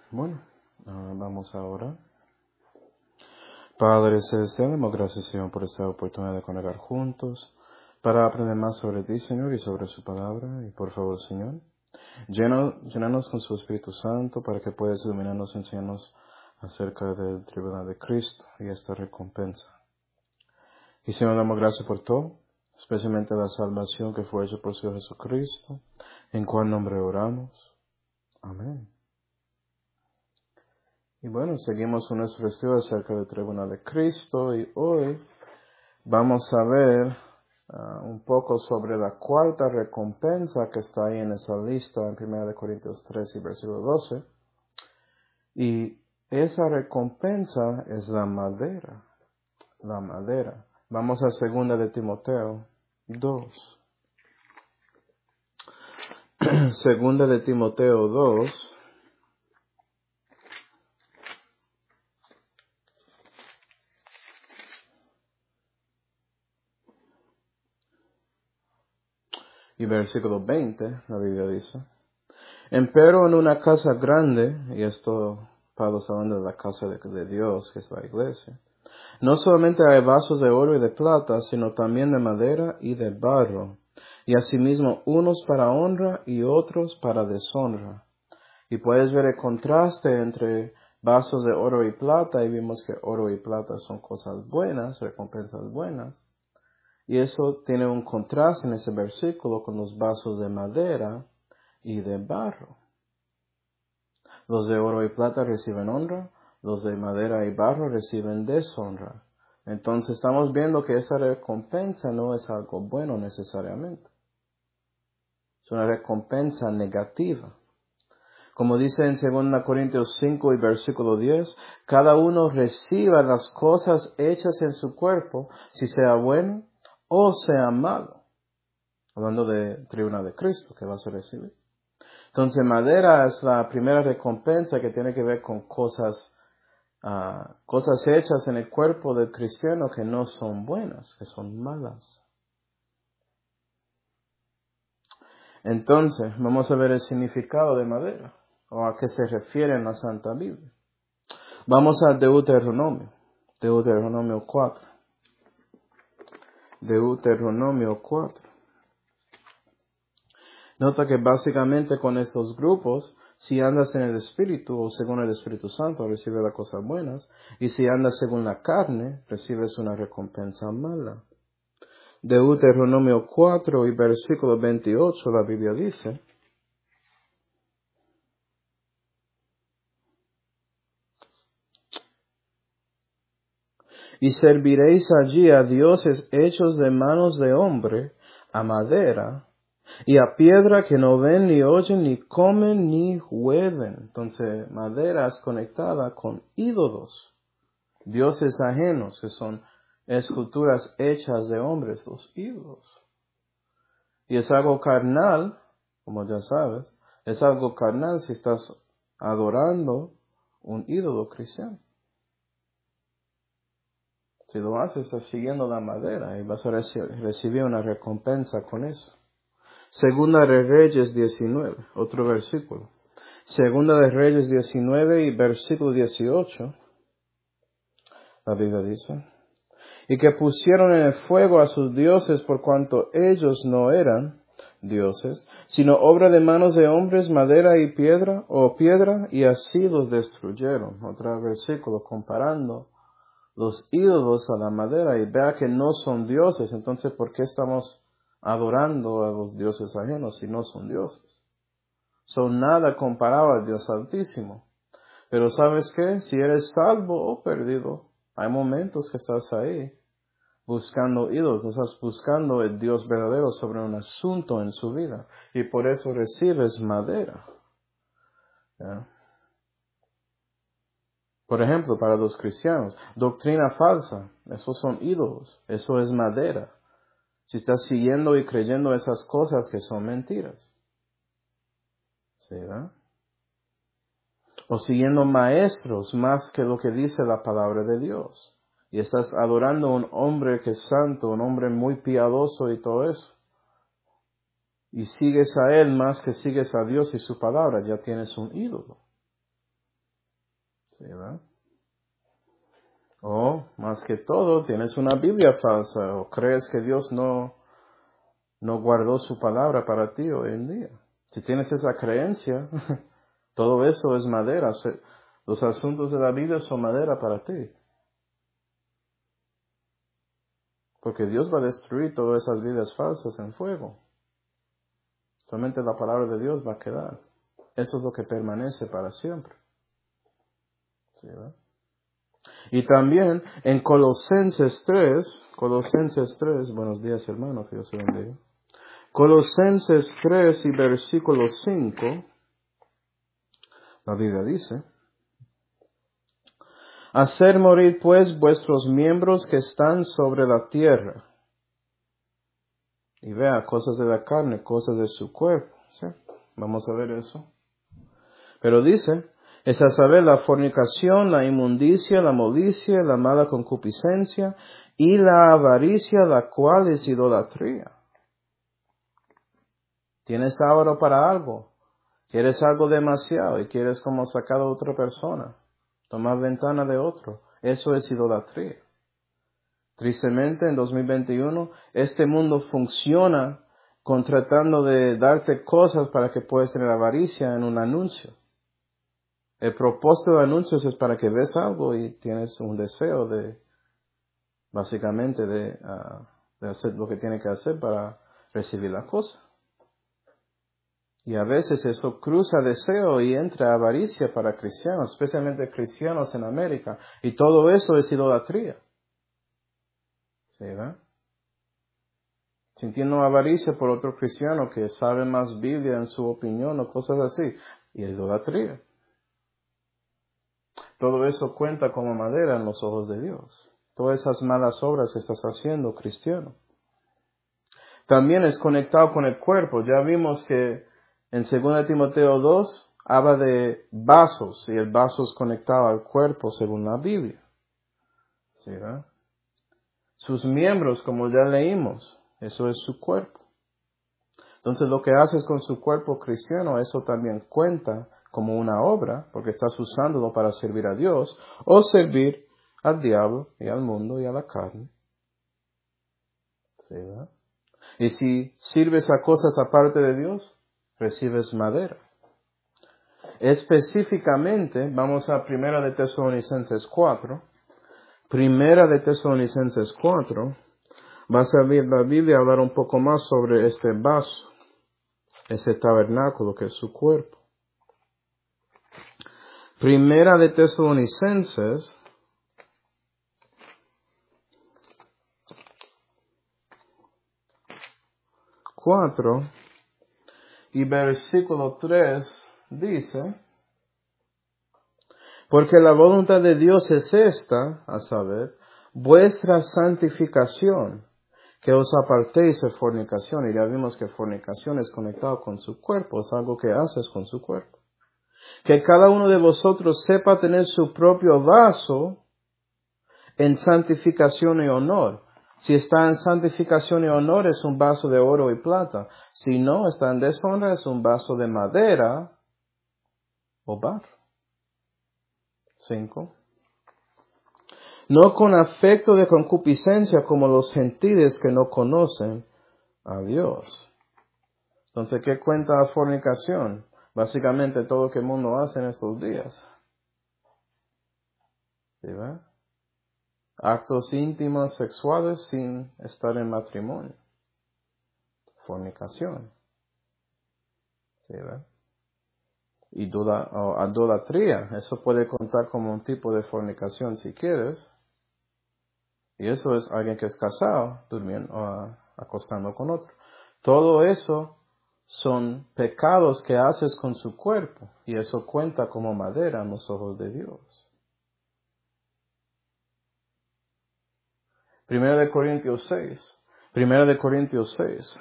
Bueno, vamos ahora. Padre Celestial, damos gracias, Señor, por esta oportunidad de conectar juntos para aprender más sobre ti, Señor, y sobre su palabra. Y por favor, Señor, llénanos con su Espíritu Santo para que puedas iluminarnos y enseñarnos acerca del tribunal de Cristo y esta recompensa. Y Señor, damos gracias por todo, especialmente la salvación que fue hecha por su Hijo Jesucristo, en cual nombre oramos. Amén. Y bueno, seguimos con nuestro estudio acerca del tribunal de Cristo y hoy vamos a ver un poco sobre la cuarta recompensa que está ahí en esa lista en 1 Corintios 3 y versículo 12. Y esa recompensa es la madera. La madera. Vamos a 2 de Timoteo 2. 2 de Timoteo 2. Y versículo 20, la Biblia dice: Empero en una casa grande, y esto Pablo está hablando de la casa de Dios, que es la iglesia, no solamente hay vasos de oro y de plata, sino también de madera y de barro, y asimismo unos para honra y otros para deshonra. Y puedes ver el contraste entre vasos de oro y plata, y vimos que oro y plata son cosas buenas, recompensas buenas. Y eso tiene un contraste en ese versículo con los vasos de madera y de barro. Los de oro y plata reciben honra, los de madera y barro reciben deshonra. Entonces estamos viendo que esa recompensa no es algo bueno necesariamente. Es una recompensa negativa. Como dice en 2 Corintios 5 y versículo 10, cada uno reciba las cosas hechas en su cuerpo, si sea bueno o sea malo. Hablando de tribunal de Cristo que vas a recibir. Entonces, madera es la primera recompensa que tiene que ver con cosas hechas en el cuerpo del cristiano que no son buenas, que son malas. Entonces, vamos a ver el significado de madera, o a qué se refiere en la Santa Biblia. Vamos a Deuteronomio 4. Deuteronomio 4. Nota que básicamente con estos grupos, si andas en el Espíritu o según el Espíritu Santo, recibes las cosas buenas, y si andas según la carne, recibes una recompensa mala. Deuteronomio 4 y versículo 28, la Biblia dice: Y serviréis allí a dioses hechos de manos de hombre, a madera, y a piedra que no ven, ni oyen, ni comen, ni huelen. Entonces, madera es conectada con ídolos, dioses ajenos, que son esculturas hechas de hombres, los ídolos. Y es algo carnal, como ya sabes, es algo carnal si estás adorando un ídolo cristiano. Si lo haces, estás siguiendo la madera y vas a recibir una recompensa con eso. Segunda de Reyes 19, otro versículo. Segunda de Reyes 19 y versículo 18, la Biblia dice: Y que pusieron en el fuego a sus dioses por cuanto ellos no eran dioses, sino obra de manos de hombres, madera y piedra, y así los destruyeron. Otro versículo comparando los ídolos a la madera, y vea que no son dioses. Entonces, ¿por qué estamos adorando a los dioses ajenos si no son dioses? Son nada comparado al Dios Altísimo. Pero ¿sabes qué? Si eres salvo o perdido, hay momentos que estás ahí buscando ídolos, no estás buscando el Dios verdadero sobre un asunto en su vida. Y por eso recibes madera. ¿Ya? Por ejemplo, para los cristianos, doctrina falsa, esos son ídolos, eso es madera. Si estás siguiendo y creyendo esas cosas que son mentiras. ¿Sí, verdad? O siguiendo maestros más que lo que dice la palabra de Dios. Y estás adorando a un hombre que es santo, un hombre muy piadoso y todo eso. Y sigues a él más que sigues a Dios y su palabra, ya tienes un ídolo. ¿Sí, verdad? O, más que todo, tienes una Biblia falsa o crees que Dios no guardó su palabra para ti hoy en día. Si tienes esa creencia, todo eso es madera. Los asuntos de la Biblia son madera para ti. Porque Dios va a destruir todas esas vidas falsas en fuego. Solamente la palabra de Dios va a quedar. Eso es lo que permanece para siempre. ¿Sí, verdad? Y también en Colosenses 3, buenos días hermanos, que Dios te bendiga. Colosenses 3 y versículo 5, la Biblia dice: hacer morir pues vuestros miembros que están sobre la tierra. Y vea, cosas de la carne, cosas de su cuerpo. ¿Sí? Vamos a ver eso. Pero dice, es a saber la fornicación, la inmundicia, la malicia, la mala concupiscencia y la avaricia, la cual es idolatría. Tienes ahora para algo. Quieres algo demasiado y quieres como sacar a otra persona. Tomar ventana de otro. Eso es idolatría. Tristemente, en 2021, este mundo funciona tratando de darte cosas para que puedas tener avaricia en un anuncio. El propósito de anuncios es para que ves algo y tienes un deseo básicamente, de hacer lo que tiene que hacer para recibir la cosa. Y a veces eso cruza deseo y entra avaricia para cristianos, especialmente cristianos en América. Y todo eso es idolatría. ¿Sí, verdad? Sintiendo avaricia por otro cristiano que sabe más Biblia en su opinión o cosas así. Y idolatría. Todo eso cuenta como madera en los ojos de Dios. Todas esas malas obras que estás haciendo, cristiano. También es conectado con el cuerpo. Ya vimos que en 2 Timoteo 2 habla de vasos. Y el vaso es conectado al cuerpo según la Biblia. ¿Sí, verdad? Sus miembros, como ya leímos, eso es su cuerpo. Entonces lo que haces con su cuerpo cristiano, eso también cuenta como una obra, porque estás usándolo para servir a Dios, o servir al diablo y al mundo y a la carne. ¿Sí, verdad? Y si sirves a cosas aparte de Dios, recibes madera. Específicamente, vamos a 1 de Tesalonicenses 4. 1 de Tesalonicenses 4, vas a ver la Biblia hablar un poco más sobre este vaso, ese tabernáculo que es su cuerpo. 1 de Tesalonicenses 4 y versículo 3 dice: porque la voluntad de Dios es esta, a saber, vuestra santificación, que os apartéis de fornicación. Y ya vimos que fornicación es conectado con su cuerpo, es algo que haces con su cuerpo. Que cada uno de vosotros sepa tener su propio vaso en santificación y honor. Si está en santificación y honor, es un vaso de oro y plata. Si no, está en deshonra, es un vaso de madera o barro. 5. No con afecto de concupiscencia como los gentiles que no conocen a Dios. Entonces, ¿qué cuenta la fornicación? Básicamente todo lo que el mundo hace en estos días. ¿Sí, ve? Actos íntimos sexuales sin estar en matrimonio. Fornicación. ¿Sí, ve? Idolatría. Eso puede contar como un tipo de fornicación si quieres. Y eso es alguien que es casado, durmiendo, acostando con otro. Todo eso son pecados que haces con su cuerpo. Y eso cuenta como madera en los ojos de Dios. 1 de Corintios 6. 1 de Corintios 6.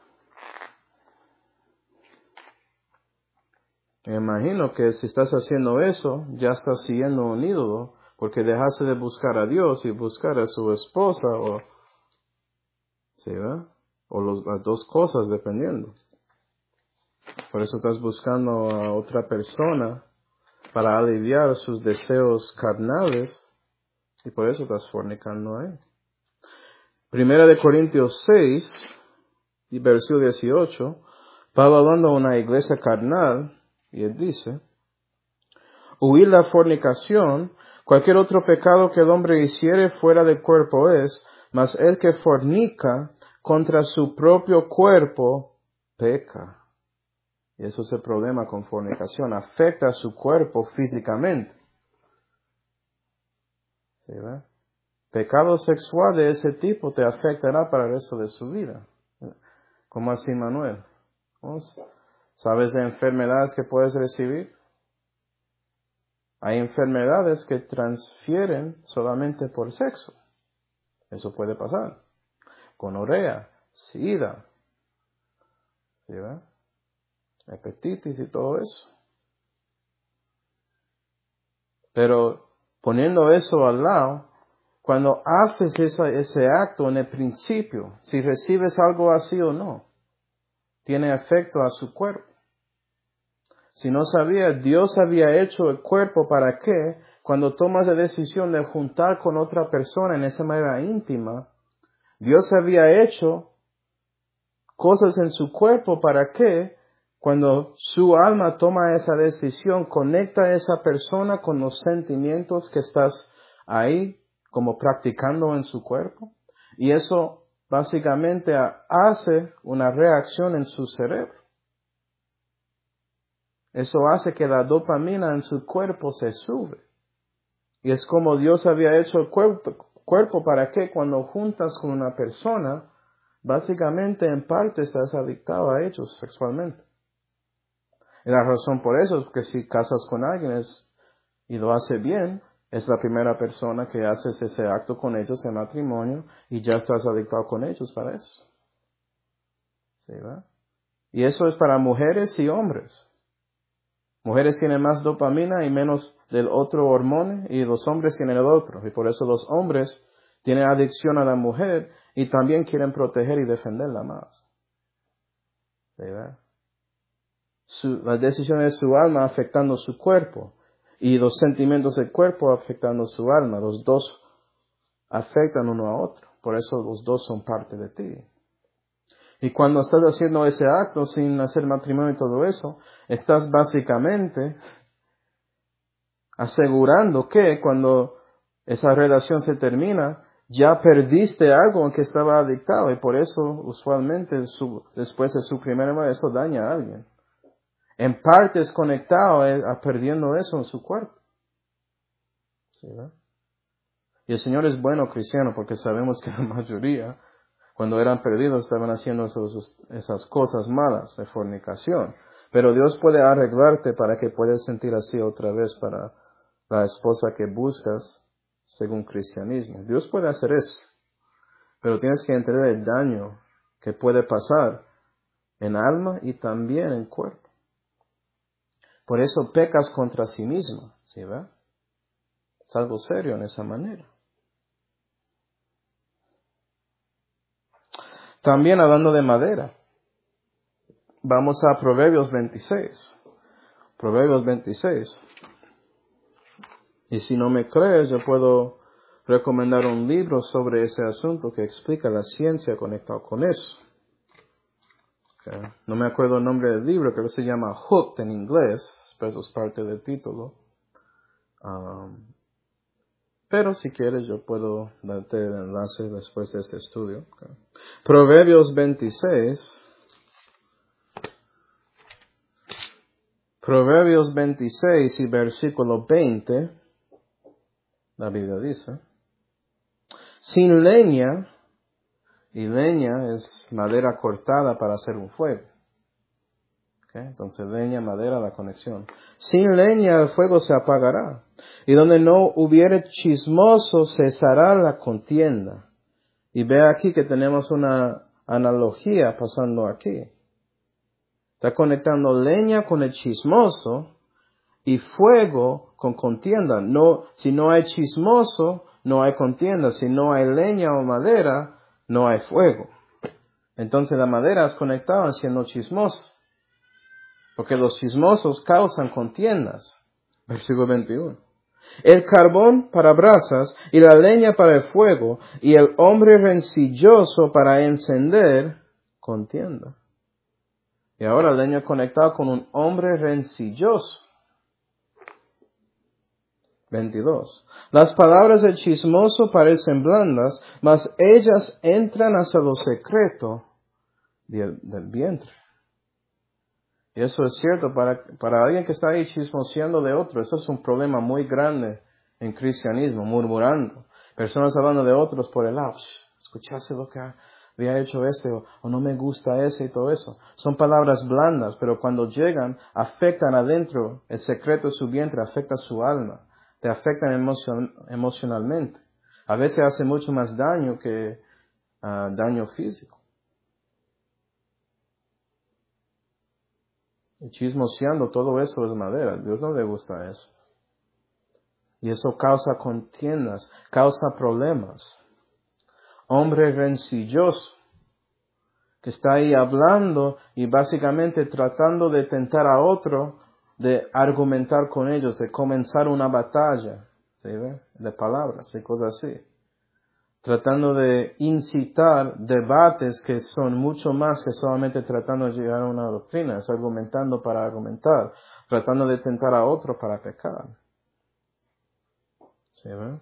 Me imagino que si estás haciendo eso, ya estás siguiendo un ídolo, porque dejaste de buscar a Dios y buscar a su esposa, ¿sí, verdad? O las dos cosas, dependiendo. Por eso estás buscando a otra persona para aliviar sus deseos carnales, y por eso estás fornicando ahí. Primera de Corintios 6, y versículo 18, Pablo hablando a una iglesia carnal, y él dice, huir la fornicación, cualquier otro pecado que el hombre hiciere fuera del cuerpo es, mas el que fornica contra su propio cuerpo peca. Y eso es el problema con fornicación, afecta a su cuerpo físicamente. ¿Sí, ve? Pecado sexual de ese tipo te afectará para el resto de su vida. ¿Cómo así, Manuel? ¿Sabes de enfermedades que puedes recibir? Hay enfermedades que transfieren solamente por sexo. Eso puede pasar. Gonorrea, sida, ¿sí, ve? Hepatitis y todo eso. Pero poniendo eso al lado, cuando haces ese acto en el principio, si recibes algo así o no, tiene efecto a su cuerpo. Si no sabía, Dios había hecho el cuerpo para que, cuando tomas la decisión de juntar con otra persona en esa manera íntima, Dios había hecho cosas en su cuerpo para que, cuando su alma toma esa decisión, conecta a esa persona con los sentimientos que estás ahí como practicando en su cuerpo. Y eso básicamente hace una reacción en su cerebro. Eso hace que la dopamina en su cuerpo se sube. Y es como Dios había hecho el cuerpo para que cuando juntas con una persona, básicamente en parte estás adictado a ellos sexualmente. Y la razón por eso es que si casas con alguien y lo hace bien, es la primera persona que haces ese acto con ellos en matrimonio y ya estás adictado con ellos para eso. ¿Sí, va? Y eso es para mujeres y hombres. Mujeres tienen más dopamina y menos del otro hormona y los hombres tienen el otro. Y por eso los hombres tienen adicción a la mujer y también quieren proteger y defenderla más. ¿Sí, ve? La decisión de su alma afectando su cuerpo y los sentimientos del cuerpo afectando su alma. Los dos afectan uno a otro. Por eso los dos son parte de ti. Y cuando estás haciendo ese acto sin hacer matrimonio y todo eso, estás básicamente asegurando que cuando esa relación se termina, ya perdiste algo en que estaba adictado. Y por eso, usualmente, después de su primer amor, eso daña a alguien. En parte es conectado a perdiendo eso en su cuerpo. ¿Sí, ¿verdad? Y el Señor es bueno cristiano porque sabemos que la mayoría, cuando eran perdidos, estaban haciendo esas cosas malas de fornicación. Pero Dios puede arreglarte para que puedas sentir así otra vez para la esposa que buscas según cristianismo. Dios puede hacer eso. Pero tienes que entender el daño que puede pasar en alma y también en cuerpo. Por eso pecas contra sí mismo, ¿sí ve? Es algo serio en esa manera. También hablando de madera, vamos a Proverbios 26. Proverbios 26. Y si no me crees, yo puedo recomendar un libro sobre ese asunto que explica la ciencia conectada con eso. Okay. No me acuerdo el nombre del libro, creo que se llama Hooked en inglés, pero es parte del título. Pero si quieres yo puedo darte el enlace después de este estudio. Okay. Proverbios 26. Proverbios 26 y versículo 20. La Biblia dice: sin leña, y leña es madera cortada para hacer un fuego. Okay. Entonces leña, madera, la conexión. Sin leña el fuego se apagará, y donde no hubiere chismoso cesará la contienda. Y ve aquí que tenemos una analogía pasando aquí. Está conectando leña con el chismoso y fuego con contienda. No, si no hay chismoso, no hay contienda. Si no hay leña o madera, no hay fuego. Entonces la madera es conectada siendo chismoso. Porque los chismosos causan contiendas. Versículo 21. El carbón para brasas y la leña para el fuego y el hombre rencilloso para encender contienda. Y ahora el leña conectado con un hombre rencilloso. 22. Las palabras del chismoso parecen blandas, mas ellas entran hasta lo secreto del vientre. Y eso es cierto para alguien que está ahí chismoseando de otro. Eso es un problema muy grande en cristianismo, murmurando. Personas hablando de otros por el lado. Escuchaste lo que había hecho o no me gusta ese y todo eso. Son palabras blandas, pero cuando llegan, afectan adentro el secreto de su vientre, afecta su alma. Te afectan emocionalmente. A veces hace mucho más daño que daño físico. Y chismoseando, todo eso es madera. A Dios no le gusta eso. Y eso causa contiendas, causa problemas. Hombre rencilloso, que está ahí hablando y básicamente tratando de tentar a otro, de argumentar con ellos, de comenzar una batalla, ¿sí ve? De palabras y cosas así. Tratando de incitar debates que son mucho más que solamente tratando de llegar a una doctrina, es argumentando para argumentar, tratando de tentar a otro para pecar. ¿Sí ve?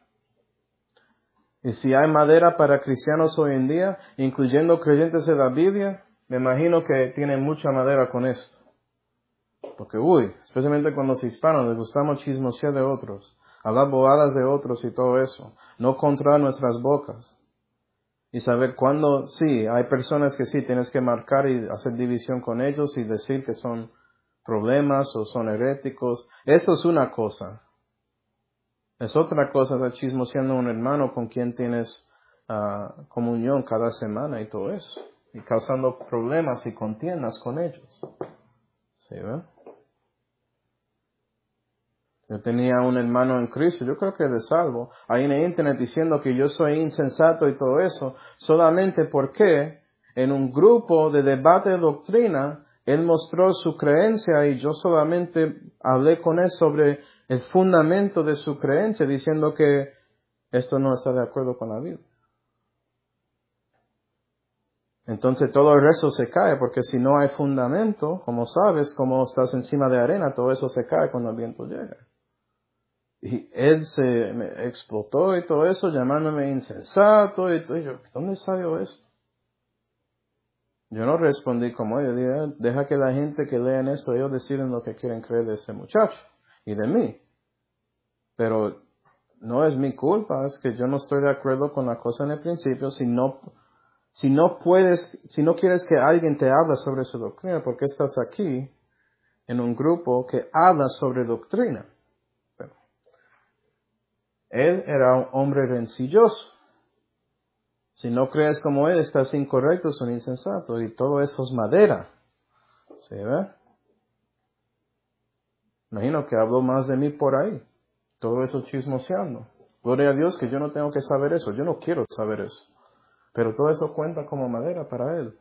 Y si hay madera para cristianos hoy en día, incluyendo creyentes de la Biblia, me imagino que tienen mucha madera con esto. Porque, especialmente con los hispanos, les gustamos chismosear de otros, hablar bobadas de otros y todo eso, no controlar nuestras bocas. Y saber cuándo, sí, hay personas que sí, tienes que marcar y hacer división con ellos y decir que son problemas o son heréticos. Eso es una cosa. Es otra cosa estar chismoseando a un hermano con quien tienes comunión cada semana y todo eso. Y causando problemas y contiendas con ellos. ¿Sí, ve? Yo tenía un hermano en Cristo, yo creo que de salvo, ahí en el internet diciendo que yo soy insensato y todo eso, solamente porque en un grupo de debate de doctrina, él mostró su creencia y yo solamente hablé con él sobre el fundamento de su creencia, diciendo que esto no está de acuerdo con la Biblia. Entonces todo el resto se cae, porque si no hay fundamento, como sabes, como estás encima de arena, todo eso se cae cuando el viento llega. Y él me explotó y todo eso, llamándome insensato y todo. Y yo, ¿dónde salió esto? Yo no respondí como ellos. Dije, deja que la gente que lean esto, ellos deciden lo que quieren creer de ese muchacho y de mí. Pero no es mi culpa, es que yo no estoy de acuerdo con la cosa en el principio. Si no quieres que alguien te hable sobre su doctrina, ¿por qué estás aquí en un grupo que habla sobre doctrina? Él era un hombre rencilloso. Si no crees como él, estás incorrecto, es un insensato. Y todo eso es madera. ¿Sí ve? Imagino que habló más de mí por ahí. Todo eso chismoseando. Gloria a Dios que yo no tengo que saber eso. Yo no quiero saber eso. Pero todo eso cuenta como madera para él.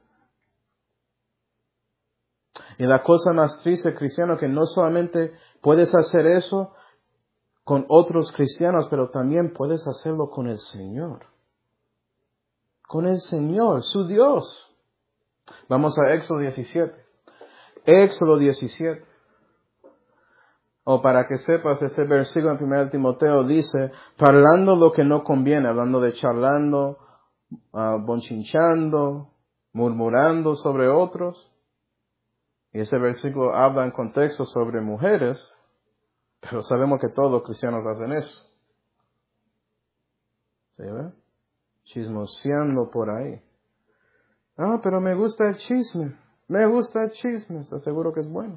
Y la cosa más triste, cristiano, que no solamente puedes hacer eso con otros cristianos, pero también puedes hacerlo con el Señor. Con el Señor, su Dios. Vamos a Éxodo 17. Éxodo 17. O para que sepas, ese versículo en 1 Timoteo dice, parlando lo que no conviene, hablando de charlando, bonchinchando, murmurando sobre otros. Y ese versículo habla en contexto sobre mujeres, pero sabemos que todos los cristianos hacen eso. ¿Sí ve? Chismoseando por ahí. Pero me gusta el chisme. Me gusta el chisme. ¿Estás seguro que es bueno?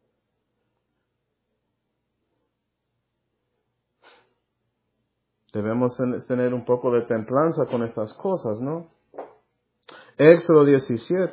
Debemos tener un poco de templanza con estas cosas, ¿no? Éxodo 17.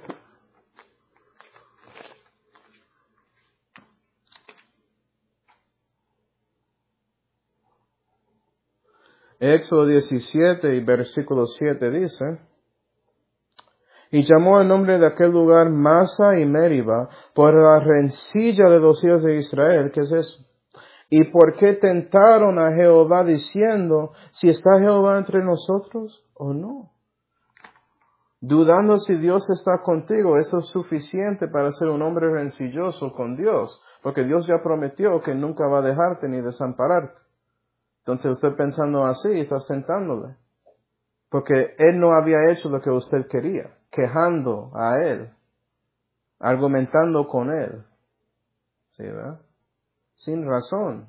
Éxodo 17 y versículo 7 dice, y llamó el nombre de aquel lugar Masa y Meriba por la rencilla de los hijos de Israel. ¿Qué es eso? ¿Y por qué tentaron a Jehová diciendo, si está Jehová entre nosotros o no? Dudando si Dios está contigo, eso es suficiente para ser un hombre rencilloso con Dios, porque Dios ya prometió que nunca va a dejarte ni desampararte. Entonces usted pensando así, está tentándole, porque Él no había hecho lo que usted quería, quejando a Él, argumentando con Él, ¿sí, verdad? Sin razón.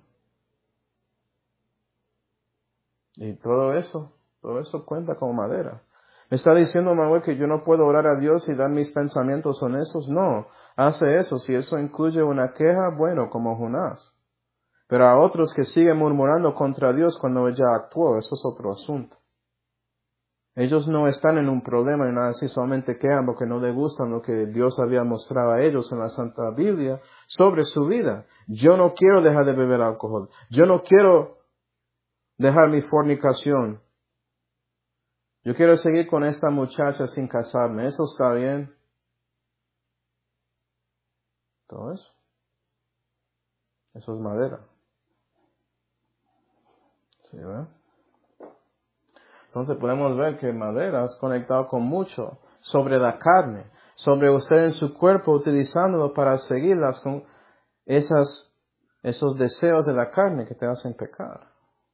Y todo eso cuenta como madera. ¿Me está diciendo, Manuel, que yo no puedo orar a Dios y dar mis pensamientos honestos? No, hace eso. Si eso incluye una queja, bueno, como Jonás. Pero a otros que siguen murmurando contra Dios cuando ya actuó, eso es otro asunto. Ellos no están en un problema ni nada así, solamente quejan porque no les gustan lo que Dios había mostrado a ellos en la Santa Biblia sobre su vida. Yo no quiero dejar de beber alcohol. Yo no quiero dejar mi fornicación. Yo quiero seguir con esta muchacha sin casarme. ¿Eso está bien? Todo eso. Eso es madera. ¿Sí, verdad? Entonces podemos ver que madera es conectado con mucho sobre la carne, sobre usted en su cuerpo, utilizándolo para seguirlas con esos deseos de la carne que te hacen pecar.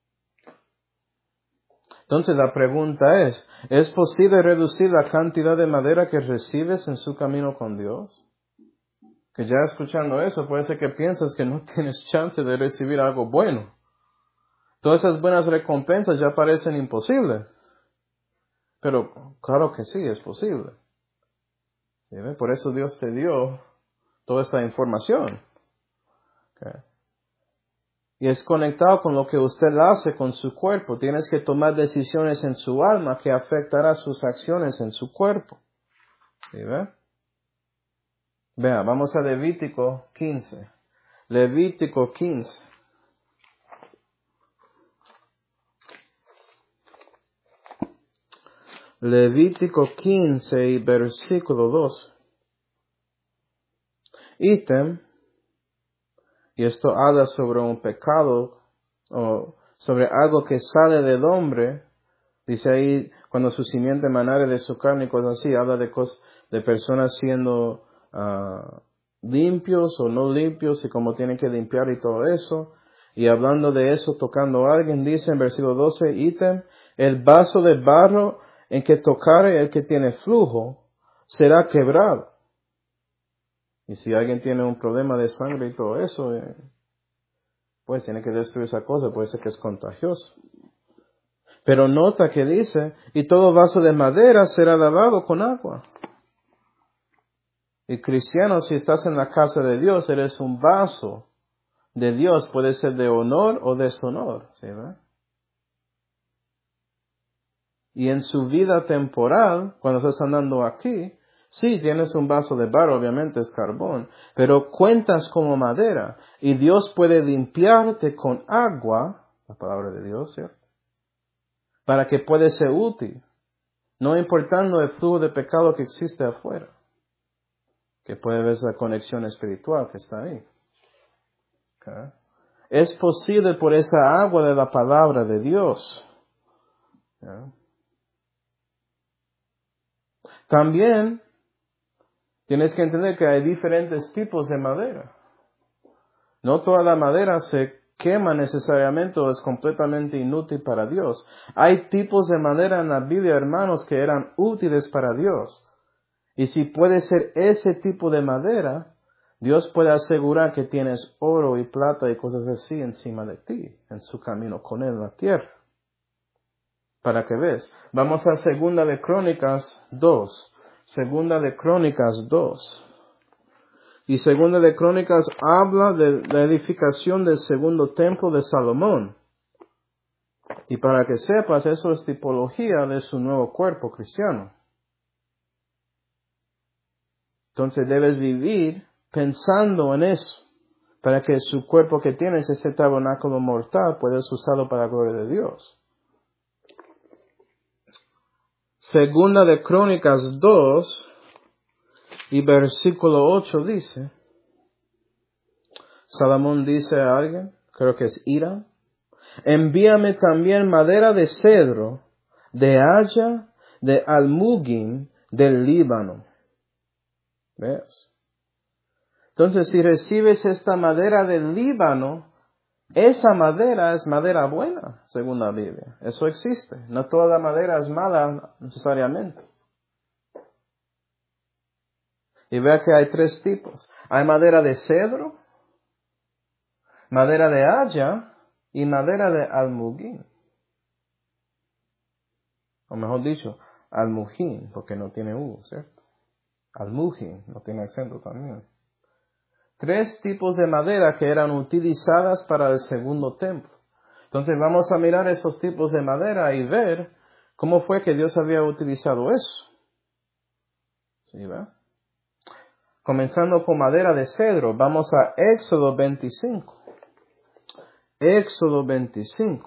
Entonces la pregunta ¿es posible reducir la cantidad de madera que recibes en su camino con Dios? Que ya escuchando eso, puede ser que piensas que no tienes chance de recibir algo bueno. Todas esas buenas recompensas ya parecen imposibles. Pero claro que sí, es posible. ¿Sí, ve? Por eso Dios te dio toda esta información. Okay. Y es conectado con lo que usted hace con su cuerpo. Tienes que tomar decisiones en su alma que afectará sus acciones en su cuerpo. ¿Sí, ve? Vea, vamos a Levítico 15. Levítico 15. Levítico 15 y versículo 2. Ítem, y esto habla sobre un pecado, o sobre algo que sale del hombre. Dice ahí, cuando su simiente manare de su carne y cosas así, habla de personas siendo limpios o no limpios y cómo tienen que limpiar y todo eso. Y hablando de eso, tocando a alguien, dice en versículo 12, ítem, el vaso de barro en que tocare el que tiene flujo será quebrado. Y si alguien tiene un problema de sangre y todo eso, pues tiene que destruir esa cosa, puede ser que es contagioso. Pero nota que dice, y todo vaso de madera será lavado con agua. Y cristiano, si estás en la casa de Dios, eres un vaso de Dios, puede ser de honor o deshonor, ¿sí, verdad? Y en su vida temporal, cuando estás andando aquí, sí, tienes un vaso de barro, obviamente es carbón, pero cuentas como madera, y Dios puede limpiarte con agua, la palabra de Dios, ¿cierto? Para que pueda ser útil, no importando el flujo de pecado que existe afuera, que puede ver esa conexión espiritual que está ahí. Okay. Es posible por esa agua de la palabra de Dios. Okay. También tienes que entender que hay diferentes tipos de madera. No toda la madera se quema necesariamente o es completamente inútil para Dios. Hay tipos de madera en la Biblia, hermanos, que eran útiles para Dios. Y si puede ser ese tipo de madera, Dios puede asegurar que tienes oro y plata y cosas así encima de ti, en su camino con Él en la tierra. Para que veas. Vamos a Segunda de Crónicas 2. Segunda de Crónicas 2. Y Segunda de Crónicas habla de la edificación del segundo templo de Salomón. Y para que sepas, eso es tipología de su nuevo cuerpo cristiano. Entonces debes vivir pensando en eso, para que su cuerpo que tienes, ese tabernáculo mortal, puedas usarlo para la gloria de Dios. Segunda de Crónicas 2 y versículo 8 dice, Salomón dice a alguien, creo que es Ira. Envíame también madera de cedro, de haya, de almugim, del Líbano. ¿Ves? Entonces, si recibes esta madera del Líbano, esa madera es madera buena, según la Biblia. Eso existe. No toda madera es mala necesariamente. Y vea que hay 3 tipos. Hay madera de cedro, madera de haya y madera de almugim. O mejor dicho, almugim, porque no tiene U, ¿cierto? Almugim, no tiene acento también. 3 tipos de madera que eran utilizadas para el segundo templo. Entonces vamos a mirar esos tipos de madera y ver cómo fue que Dios había utilizado eso. ¿Sí, ve? Comenzando con madera de cedro, vamos a Éxodo 25. Éxodo 25.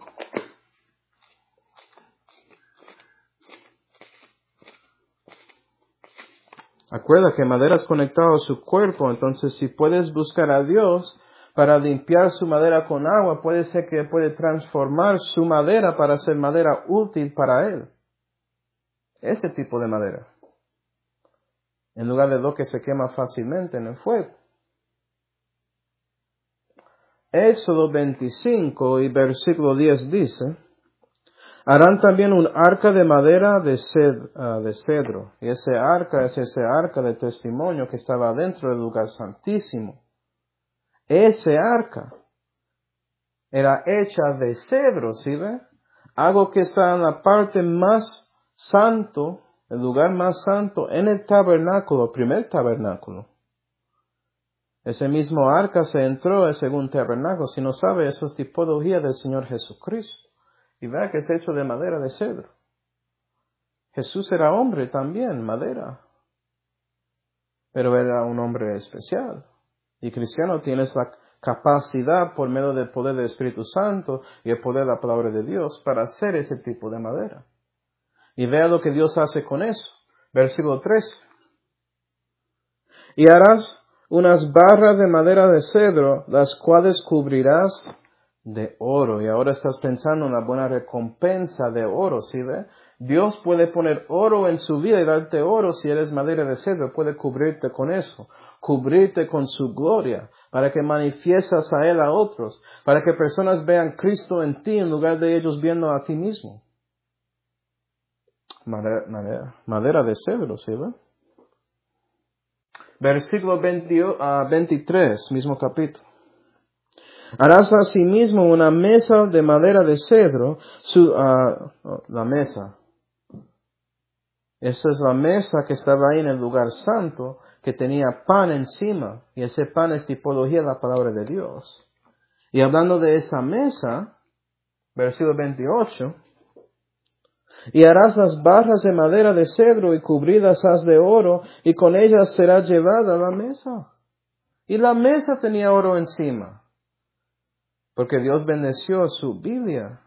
Acuerda que madera es conectada a su cuerpo, entonces si puedes buscar a Dios para limpiar su madera con agua, puede ser que puede transformar su madera para hacer madera útil para Él. Este tipo de madera. En lugar de lo que se quema fácilmente en el fuego. Éxodo 25 y versículo 10 dice, harán también un arca de madera de cedro. Y ese arca es ese arca de testimonio que estaba dentro del lugar santísimo. Ese arca era hecha de cedro, ¿sí ve? Algo que está en la parte más santo, el lugar más santo, en el tabernáculo, primer tabernáculo. Ese mismo arca se entró en el segundo tabernáculo. Si no sabe, eso es tipología del Señor Jesucristo. Y vea que es hecho de madera de cedro. Jesús era hombre también, madera. Pero era un hombre especial. Y cristiano tienes la capacidad por medio del poder del Espíritu Santo y el poder de la palabra de Dios para hacer ese tipo de madera. Y vea lo que Dios hace con eso. Versículo 3. Y harás unas barras de madera de cedro, las cuales cubrirás de oro. Y ahora estás pensando en una buena recompensa de oro, ¿sí ve? Dios puede poner oro en su vida y darte oro si eres madera de cedro. Puede cubrirte con eso. Cubrirte con su gloria. Para que manifiestas a Él a otros. Para que personas vean Cristo en ti en lugar de ellos viendo a ti mismo. Madera de cedro, ¿sí ve? Versículo 23, mismo capítulo. Harás asimismo una mesa de madera de cedro, la mesa. Esa es la mesa que estaba ahí en el lugar santo, que tenía pan encima, y ese pan es tipología de la palabra de Dios. Y hablando de esa mesa, versículo 28, y harás las barras de madera de cedro y cubridas has de oro, y con ellas será llevada la mesa. Y la mesa tenía oro encima. Porque Dios bendeció su Biblia.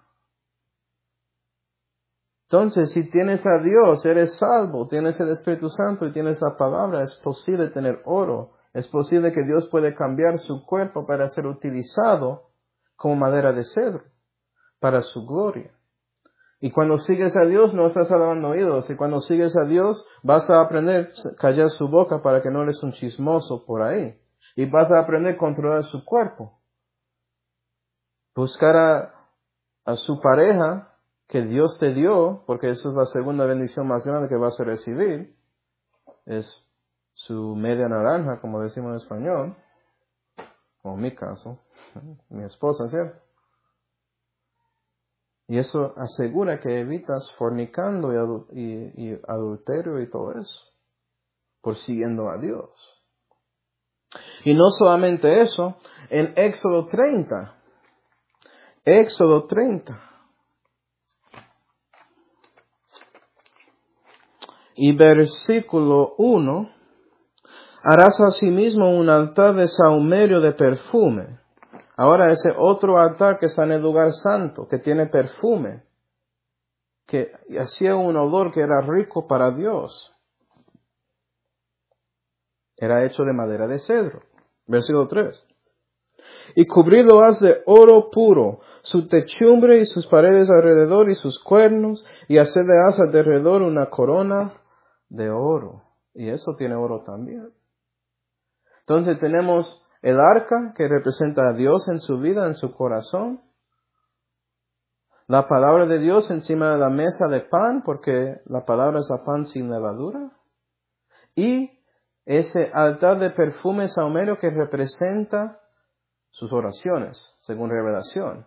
Entonces, si tienes a Dios, eres salvo, tienes el Espíritu Santo y tienes la palabra, es posible tener oro. Es posible que Dios puede cambiar su cuerpo para ser utilizado como madera de cedro, para su gloria. Y cuando sigues a Dios, no estás alabando oídos. Y cuando sigues a Dios, vas a aprender a callar su boca para que no eres un chismoso por ahí. Y vas a aprender a controlar su cuerpo. Buscar a su pareja que Dios te dio, porque esa es la segunda bendición más grande que vas a recibir, es su media naranja, como decimos en español, o en mi caso, mi esposa, ¿cierto? Y eso asegura que evitas fornicando y adulterio y todo eso, por siguiendo a Dios. Y no solamente eso, en Éxodo 30, y versículo 1, harás asimismo un altar de sahumerio de perfume. Ahora ese otro altar que está en el lugar santo, que tiene perfume, que hacía un olor que era rico para Dios. Era hecho de madera de cedro. Versículo 3. Y cubrirlo has de oro puro, su techumbre y sus paredes alrededor y sus cuernos, y hacerle has alrededor una corona de oro. Y eso tiene oro también. Entonces tenemos el arca que representa a Dios en su vida, en su corazón. La palabra de Dios encima de la mesa de pan, porque la palabra es la pan sin levadura. Y ese altar de perfume sahumerio que representa sus oraciones, según revelación.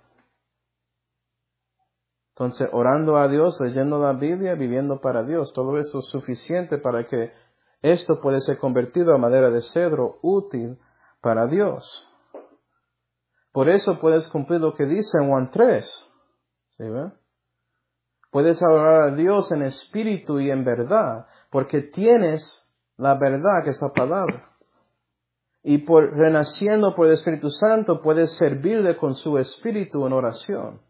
Entonces, orando a Dios, leyendo la Biblia, viviendo para Dios. Todo eso es suficiente para que esto pueda ser convertido a madera de cedro útil para Dios. Por eso puedes cumplir lo que dice en Juan 3. ¿Sí ve? Puedes adorar a Dios en espíritu y en verdad, porque tienes la verdad que es la palabra. Y por renaciendo por el Espíritu Santo, puedes servirle con su espíritu en oración.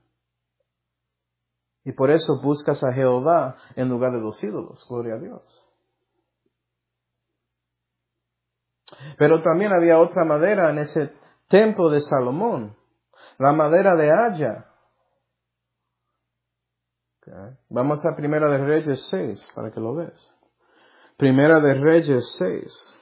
Y por eso buscas a Jehová en lugar de los ídolos. Gloria a Dios. Pero también había otra madera en ese templo de Salomón. La madera de haya. Okay. Vamos a Primera de Reyes 6 para que lo veas. Primera de Reyes 6.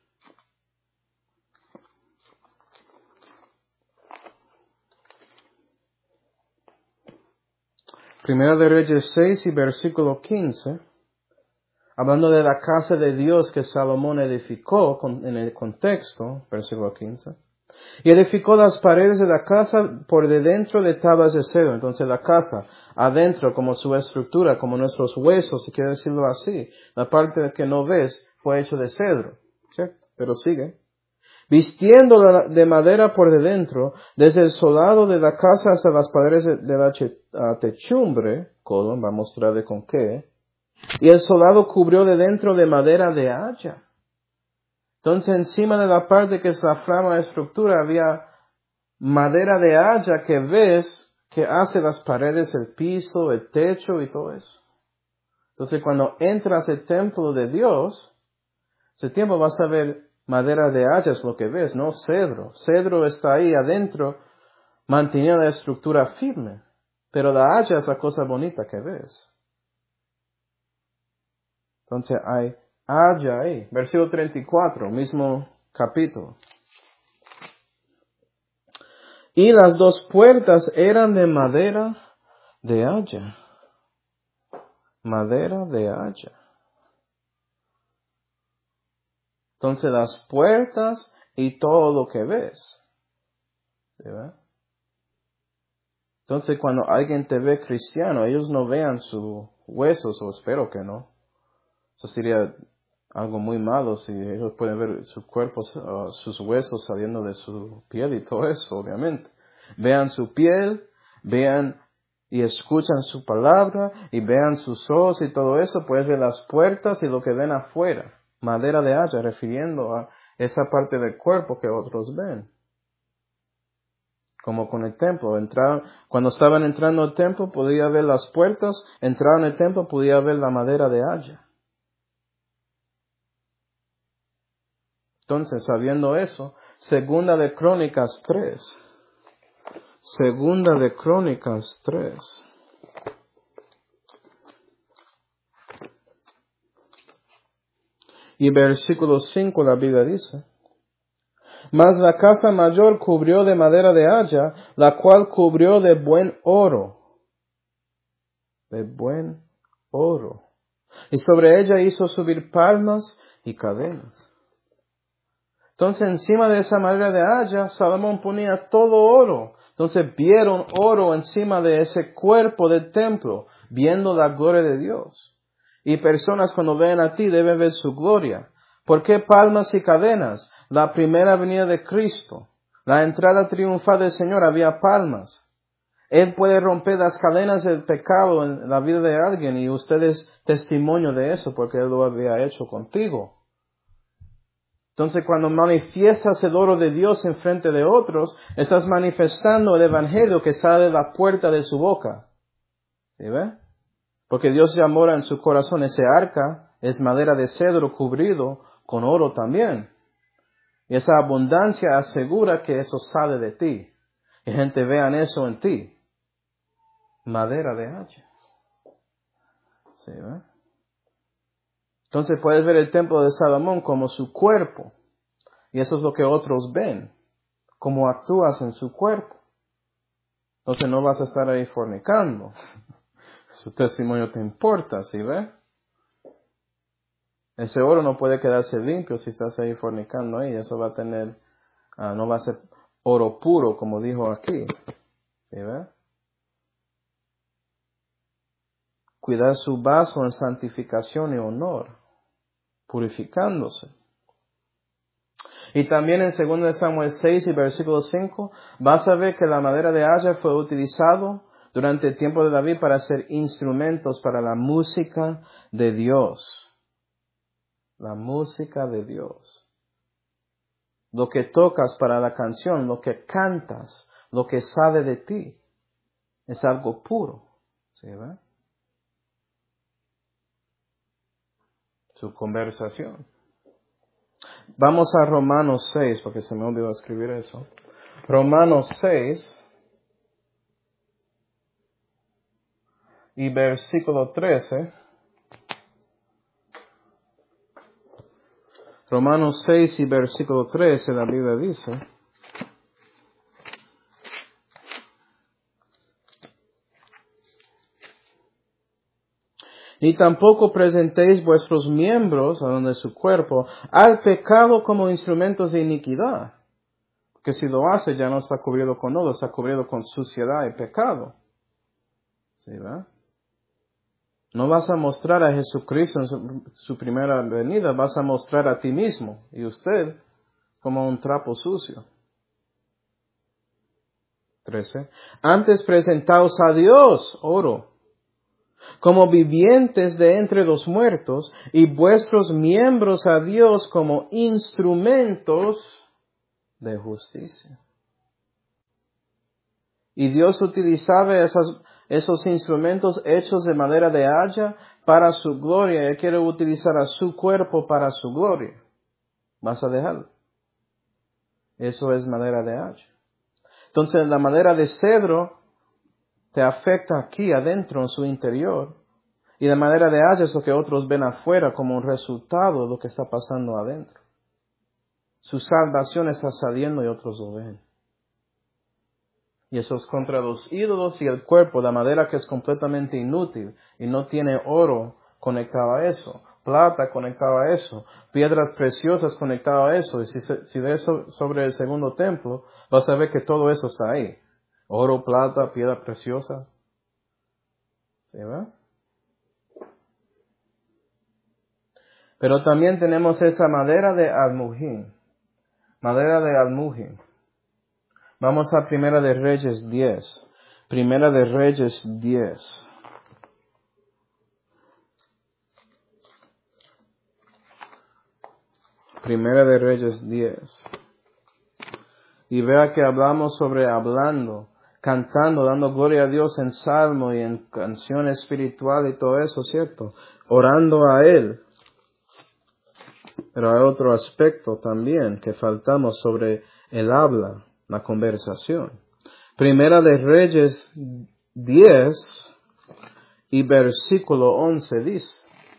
Primera de Reyes 6 y versículo 15, hablando de la casa de Dios que Salomón edificó en el contexto, versículo 15, y edificó las paredes de la casa por de dentro de tablas de cedro. Entonces la casa, adentro como su estructura, como nuestros huesos, si quiere decirlo así, la parte que no ves fue hecho de cedro, ¿cierto? Pero sigue. Vistiéndola de madera por de dentro, desde el solado de la casa hasta las paredes de la techumbre, va a mostrar de con qué, y el solado cubrió de dentro de madera de haya. Entonces encima de la parte que es la flama de estructura había madera de haya que ves que hace las paredes, el piso, el techo y todo eso. Entonces cuando entras al templo de Dios, ese tiempo vas a ver madera de haya es lo que ves, no cedro. Cedro está ahí adentro, manteniendo la estructura firme. Pero la haya es la cosa bonita que ves. Entonces hay haya ahí. Versículo 34, mismo capítulo. Y las dos puertas eran de madera de haya. Madera de haya. Entonces las puertas y todo lo que ves. ¿Sí ve? Entonces cuando alguien te ve cristiano, ellos no vean sus huesos, o espero que no. Eso sería algo muy malo si ellos pueden ver sus cuerpos, sus huesos saliendo de su piel y todo eso, obviamente. Vean su piel, vean y escuchan su palabra y vean sus ojos y todo eso, puedes ver las puertas y lo que ven afuera. Madera de haya, refiriendo a esa parte del cuerpo que otros ven. Como con el templo. Cuando estaban entrando al templo, podía ver las puertas. Entraban al templo, podía ver la madera de haya. Entonces, sabiendo eso, Segunda de Crónicas 3. Segunda de Crónicas 3. Y versículo 5 la Biblia dice: Mas la casa mayor cubrió de madera de haya, la cual cubrió de buen oro. De buen oro. Y sobre ella hizo subir palmas y cadenas. Entonces encima de esa madera de haya, Salomón ponía todo oro. Entonces vieron oro encima de ese cuerpo del templo, viendo la gloria de Dios. Y personas cuando ven a ti deben ver su gloria. ¿Por qué palmas y cadenas? La primera venida de Cristo, la entrada triunfal del Señor, había palmas. Él puede romper las cadenas del pecado en la vida de alguien y usted es testimonio de eso porque Él lo había hecho contigo. Entonces cuando manifiestas el oro de Dios en frente de otros, estás manifestando el evangelio que sale de la puerta de su boca. ¿Sí ve? Porque Dios ya mora en su corazón. Ese arca es madera de cedro cubrido con oro también. Y esa abundancia asegura que eso sale de ti. Y gente vean eso en ti. Madera de hacha. ¿Sí, ve? Entonces puedes ver el templo de Salomón como su cuerpo. Y eso es lo que otros ven. Cómo actúas en su cuerpo. Entonces no vas a estar ahí fornicando. Su testimonio te importa, ¿sí ve? Ese oro no puede quedarse limpio si estás ahí fornicando ahí. Eso va a tener, no va a ser oro puro como dijo aquí. ¿Sí ve? Cuidar su vaso en santificación y honor. Purificándose. Y también en 2 Samuel 6 y versículo 5, vas a ver que la madera de haya fue utilizado durante el tiempo de David para hacer instrumentos para la música de Dios. La música de Dios. Lo que tocas para la canción, lo que cantas, lo que sale de ti, es algo puro. ¿Sí, ve? Su conversación. Vamos a Romanos 6, porque se me olvidó escribir eso. Romanos 6 y versículo 13. Romanos 6 y versículo 13, la Biblia dice: ni tampoco presentéis vuestros miembros, a donde su cuerpo, al pecado como instrumentos de iniquidad. Que si lo hace ya no está cubierto con lodo, está cubierto con suciedad y pecado. ¿Sí, va? No vas a mostrar a Jesucristo en su primera venida, vas a mostrar a ti mismo y usted como un trapo sucio. 13. Antes presentaos a Dios, oro, como vivientes de entre los muertos, y vuestros miembros a Dios como instrumentos de justicia. Y Dios utilizaba esos instrumentos hechos de madera de haya para su gloria. Él quiere utilizar a su cuerpo para su gloria. ¿Vas a dejarlo? Eso es madera de haya. Entonces la madera de cedro te afecta aquí adentro en su interior. Y la madera de haya es lo que otros ven afuera como un resultado de lo que está pasando adentro. Su salvación está saliendo y otros lo ven. Y eso es contra los ídolos y el cuerpo, la madera que es completamente inútil y no tiene oro conectado a eso, plata conectado a eso, piedras preciosas conectado a eso. Y si ves sobre el segundo templo, vas a ver que todo eso está ahí. Oro, plata, piedra preciosa. ¿Sí ve? Pero también tenemos esa madera de almujim. Madera de almujim. Vamos a Primera de Reyes 10. Primera de Reyes 10. Primera de Reyes 10. Y vea que hablamos sobre hablando, cantando, dando gloria a Dios en salmo y en canción espiritual y todo eso, ¿cierto? Orando a Él. Pero hay otro aspecto también que faltamos sobre el habla, la conversación. Primera de Reyes 10 y versículo 11 dice: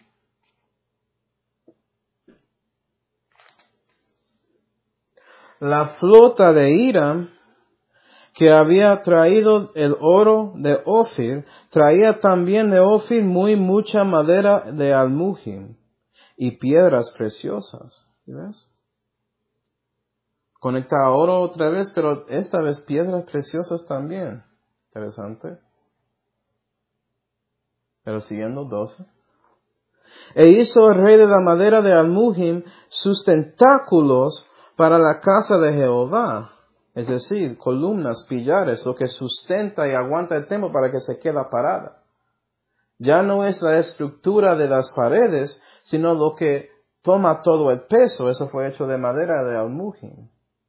la flota de Hiram, que había traído el oro de Ofir, traía también de Ofir mucha madera de almujim y piedras preciosas. ¿Ves? Conecta a oro otra vez, pero esta vez piedras preciosas también. Interesante. Pero siguiendo 12. E hizo el rey de la madera de almujim sus tentáculos para la casa de Jehová. Es decir, columnas, pilares, lo que sustenta y aguanta el templo para que se quede parada. Ya no es la estructura de las paredes, sino lo que toma todo el peso. Eso fue hecho de madera de almujim.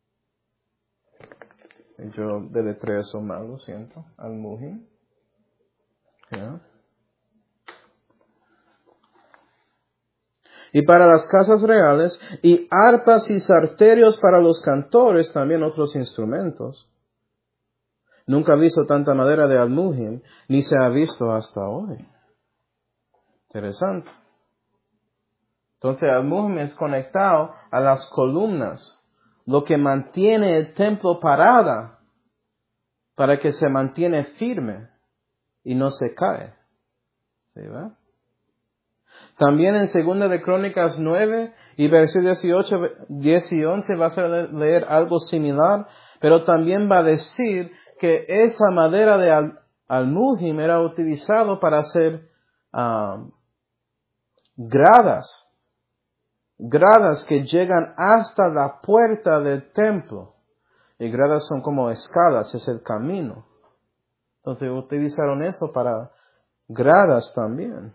Yo deletré eso mal, lo siento. Almujim. ¿Ya? y para las casas reales, y arpas y salterios para los cantores, también otros instrumentos. Nunca he visto tanta madera de almujim, ni se ha visto hasta hoy. Interesante. Entonces, el almujim es conectado a las columnas, lo que mantiene el templo parada, para que se mantiene firme y no se cae. ¿Sí, va? También en 2 de Crónicas 9 y versículos 10 y 11 vas a leer algo similar, pero también va a decir que esa madera de almujim era utilizado para hacer gradas que llegan hasta la puerta del templo. Y gradas son como escalas, es el camino. Entonces utilizaron eso para gradas también.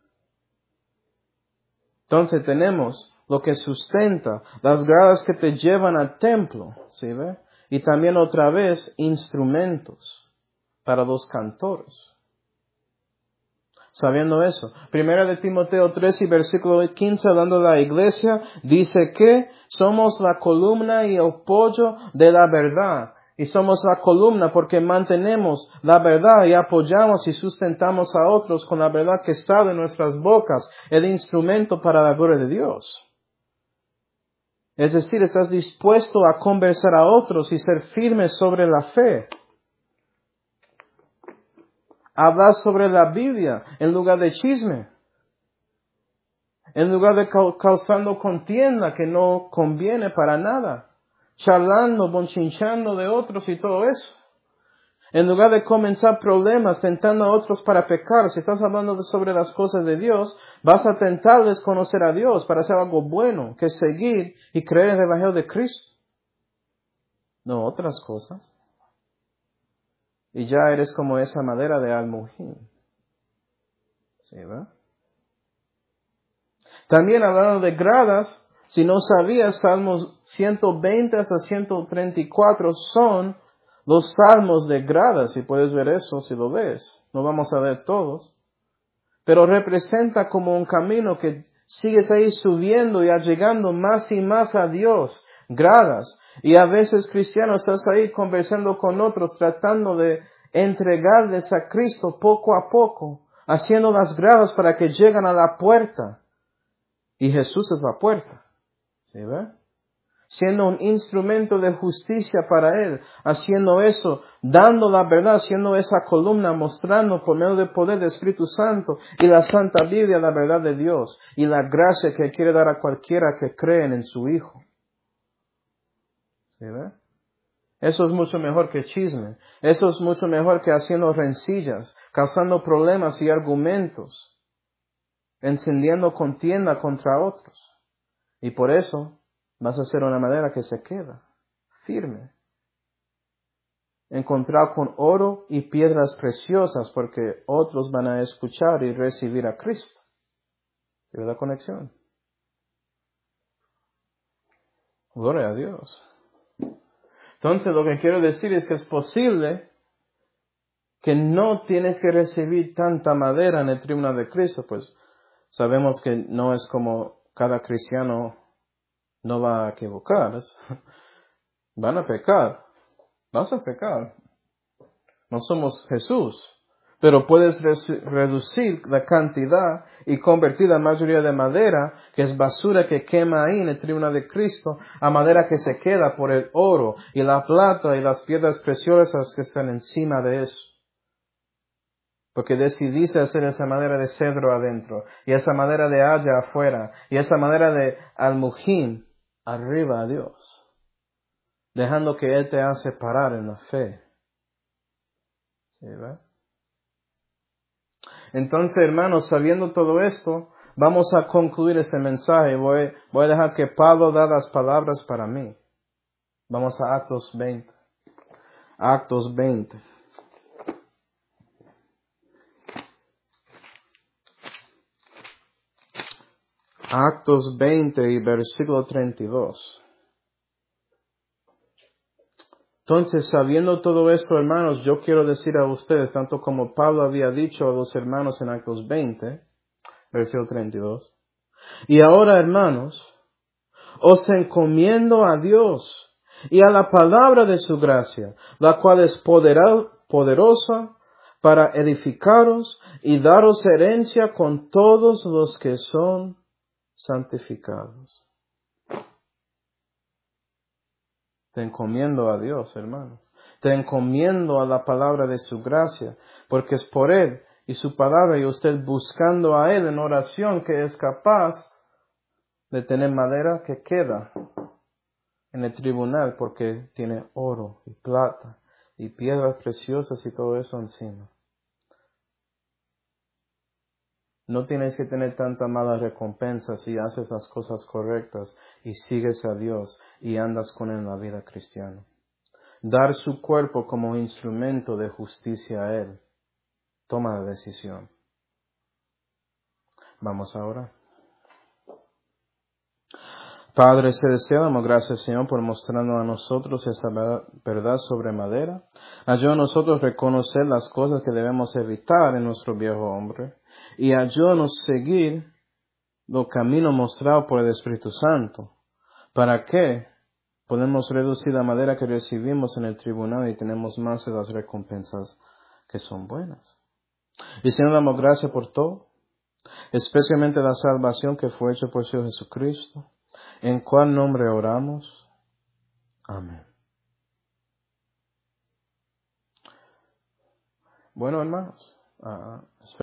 Entonces tenemos lo que sustenta, las gradas que te llevan al templo, ¿sí ve? Y también otra vez instrumentos para los cantores. Sabiendo eso, 1 de Timoteo 3 y versículo 15, hablando de la iglesia, dice que somos la columna y el apoyo de la verdad. Y somos la columna porque mantenemos la verdad y apoyamos y sustentamos a otros con la verdad que sale de nuestras bocas, el instrumento para la gloria de Dios. Es decir, estás dispuesto a conversar a otros y ser firme sobre la fe. Hablar sobre la Biblia en lugar de chisme. En lugar de causando contienda que no conviene para nada. Charlando, bonchinchando de otros y todo eso. En lugar de comenzar problemas, tentando a otros para pecar. Si estás hablando sobre las cosas de Dios, vas a tentarles conocer a Dios para hacer algo bueno, que seguir y creer en el Evangelio de Cristo. No otras cosas. Y ya eres como esa madera de almujim. ¿Sí, va? También hablando de gradas, si no sabías, Salmos 120 hasta 134 son los salmos de gradas. Y puedes ver eso si lo ves. No vamos a ver todos. Pero representa como un camino que sigues ahí subiendo y llegando más y más a Dios. Gradas. Y a veces, cristiano, estás ahí conversando con otros, tratando de entregarles a Cristo poco a poco, haciendo las gradas para que lleguen a la puerta. Y Jesús es la puerta. ¿Sí ve? Siendo un instrumento de justicia para Él, haciendo eso, dando la verdad, siendo esa columna, mostrando por medio del poder del Espíritu Santo y la Santa Biblia la verdad de Dios y la gracia que quiere dar a cualquiera que creen en su Hijo. ¿Sí ve? Eso es mucho mejor que chisme. Eso es mucho mejor que haciendo rencillas, causando problemas y argumentos, encendiendo contienda contra otros. Y por eso vas a ser una madera que se queda firme, encontrado con oro y piedras preciosas, porque otros van a escuchar y recibir a Cristo. ¿Sí ve la conexión? Gloria a Dios. Entonces lo que quiero decir es que es posible que no tienes que recibir tanta madera en el tribunal de Cristo, pues sabemos que no es como cada cristiano no va a equivocar, van a pecar, vas a pecar, no somos Jesús, pero puedes reducir la cantidad y convertir la mayoría de madera, que es basura que quema ahí en el tribunal de Cristo, a madera que se queda por el oro y la plata y las piedras preciosas que están encima de eso. Porque decidiste hacer esa madera de cedro adentro, y esa madera de haya afuera, y esa madera de almujim arriba a Dios, dejando que Él te hace parar en la fe. ¿Sí, ve? Entonces, hermanos, sabiendo todo esto, vamos a concluir ese mensaje. Voy a dejar que Pablo da las palabras para mí. Vamos a Actos 20. Actos 20. Actos 20 y versículo 32. Entonces, sabiendo todo esto, hermanos, yo quiero decir a ustedes, tanto como Pablo había dicho a los hermanos en Actos 20, versículo 32, Y ahora, hermanos, os encomiendo a Dios y a la palabra de su gracia, la cual es poderosa para edificaros y daros herencia con todos los que son santificados. Te encomiendo a Dios, hermanos. Te encomiendo a la palabra de su gracia, porque es por Él y su palabra y usted buscando a Él en oración que es capaz de tener madera que queda en el tribunal porque tiene oro y plata y piedras preciosas y todo eso encima. No tienes que tener tanta mala recompensa si haces las cosas correctas y sigues a Dios y andas con Él en la vida cristiana. Dar su cuerpo como instrumento de justicia a Él. Toma la decisión. Vamos ahora. Padre celestial, damos gracias, Señor, por mostrarnos a nosotros esa verdad sobre madera. Ayúdanos a nosotros a reconocer las cosas que debemos evitar en nuestro viejo hombre. Y ayúdanos a seguir los caminos mostrados por el Espíritu Santo. ¿Para qué? Podemos reducir la madera que recibimos en el tribunal y tenemos más de las recompensas que son buenas. Y Señor, damos gracias por todo, especialmente la salvación que fue hecha por Señor Jesucristo. ¿En cuál nombre oramos? Amén. Bueno, hermanos,